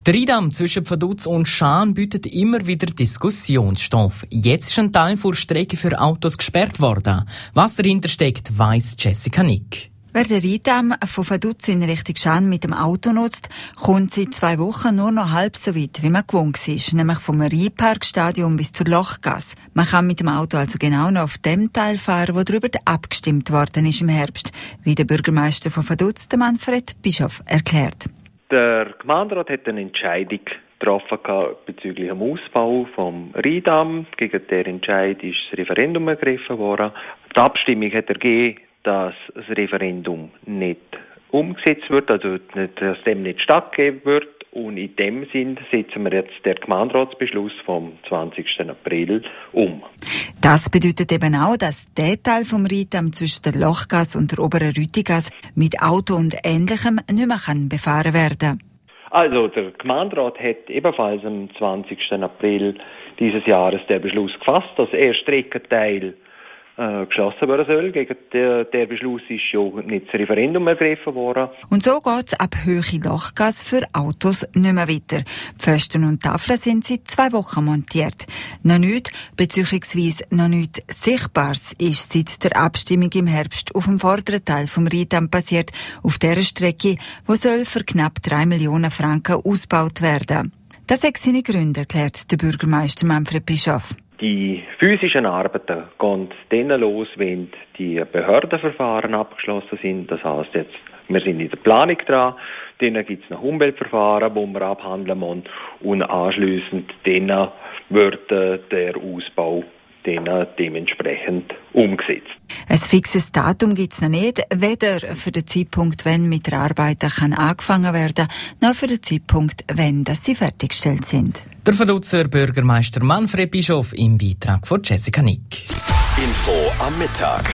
Der Rheindamm zwischen Vaduz und Schaan bietet immer wieder Diskussionsstoff. Jetzt ist ein Teil der Strecke für Autos gesperrt worden. Was dahinter steckt, weiss Jessica Nick. Wer den Rheindamm von Vaduz in Richtung Schaan mit dem Auto nutzt, kommt seit 2 Wochen nur noch halb so weit, wie man gewohnt war, nämlich vom Rheinparkstadion bis zur Lochgasse. Man kann mit dem Auto also genau noch auf dem Teil fahren, wo darüber abgestimmt worden ist im Herbst, wie der Bürgermeister von Vaduz, der Manfred Bischof, erklärt. Der Gemeinderat hat eine Entscheidung getroffen bezüglich dem Ausbau vom Rheindamm. Gegen den Entscheid ist das Referendum ergriffen worden. Die Abstimmung hat ergeben, dass das Referendum nicht umgesetzt wird, also dass dem nicht stattgegeben wird. Und in dem Sinn setzen wir jetzt den Gemeinderatsbeschluss vom 20. April um. Das bedeutet eben auch, dass der Teil vom Rheindamm zwischen der Lochgasse und der oberen Rütigasse mit Auto und Ähnlichem nicht mehr befahren werden kann. Also der Gemeinderat hat ebenfalls am 20. April dieses Jahres den Beschluss gefasst, dass der Streckenteil geschlossen werden soll. Gegen der Beschluss ist schon nicht das Referendum ergriffen worden. Und so geht es ab Höhe Lochgasse für Autos nicht mehr weiter. Die Pfosten und Tafeln sind seit 2 Wochen montiert. Noch nichts, beziehungsweise noch nichts Sichtbares ist seit der Abstimmung im Herbst auf dem vorderen Teil vom Rheindamm passiert, auf dieser Strecke, wo soll für knapp 3 Millionen Franken ausgebaut werden. Das hat seine Gründe, erklärt der Bürgermeister Manfred Bischof. Die physischen Arbeiten gehen dann los, wenn die Behördenverfahren abgeschlossen sind. Das heisst jetzt, wir sind in der Planung dran. Dann gibt es noch Umweltverfahren, die wir abhandeln müssen. Und anschliessend dann wird der Ausbau dann dementsprechend umgesetzt. Ein fixes Datum gibt es noch nicht, weder für den Zeitpunkt, wenn mit der Arbeit angefangen werden kann, noch für den Zeitpunkt, wenn sie fertiggestellt sind. Der Vaduzer Bürgermeister Manfred Bischof im Beitrag von Jessica Nick. Info am Mittag.